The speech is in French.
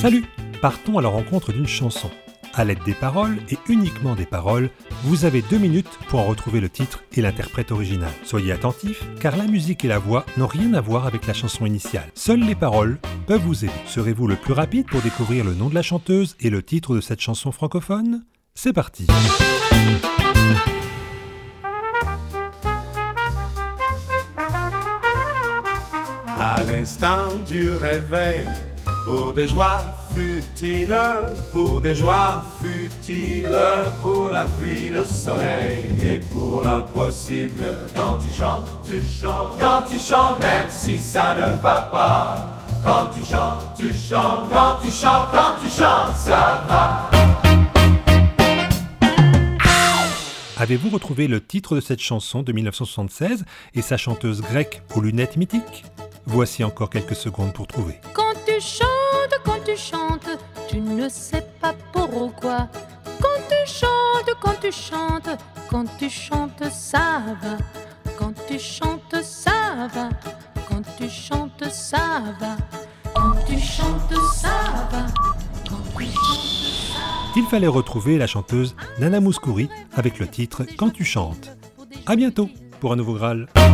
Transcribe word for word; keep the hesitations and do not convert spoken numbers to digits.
Salut! Partons à la rencontre d'une chanson. À l'aide des paroles, et uniquement des paroles, vous avez deux minutes pour en retrouver le titre et l'interprète original. Soyez attentifs, car la musique et la voix n'ont rien à voir avec la chanson initiale. Seules les paroles peuvent vous aider. Serez-vous le plus rapide pour découvrir le nom de la chanteuse et le titre de cette chanson francophone? C'est parti! À l'instant du réveil, pour des joies futiles, pour des joies futiles, pour la pluie, le soleil et pour l'impossible. Quand tu chantes, tu chantes, quand tu chantes, même si ça ne va pas. Quand tu chantes, tu chantes, quand tu chantes, quand tu chantes, ça va. Avez-vous retrouvé le titre de cette chanson de mille neuf cent soixante-seize et sa chanteuse grecque aux lunettes mythiques? Voici encore quelques secondes pour trouver. Quand tu chantes, quand tu chantes, tu ne sais pas pourquoi. Quand tu chantes, quand tu chantes, quand tu chantes, ça va. Quand tu chantes, ça va. Quand tu chantes, ça va. Quand tu chantes, ça va. Quand tu chantes, ça va. Il fallait retrouver la chanteuse Nana Mouskouri avec le titre Quand tu chantes. À bientôt pour un nouveau Graal.